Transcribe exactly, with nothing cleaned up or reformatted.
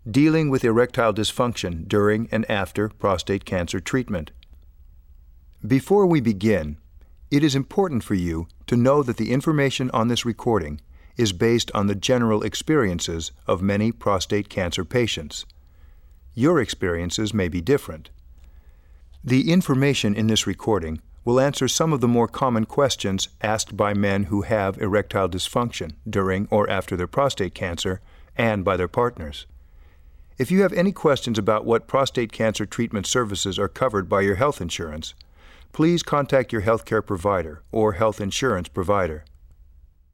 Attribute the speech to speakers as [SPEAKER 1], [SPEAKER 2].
[SPEAKER 1] Dealing with erectile dysfunction during and after prostate cancer treatment. Before we begin, it is important for you to know that the information on this recording is based on the general experiences of many prostate cancer patients. Your experiences may be different. The information in this recording will answer some of the more common questions asked by men who have erectile dysfunction during or after their prostate cancer and by their partners. If you have any questions about what prostate cancer treatment services are covered by your health insurance, please contact your healthcare provider or health insurance provider.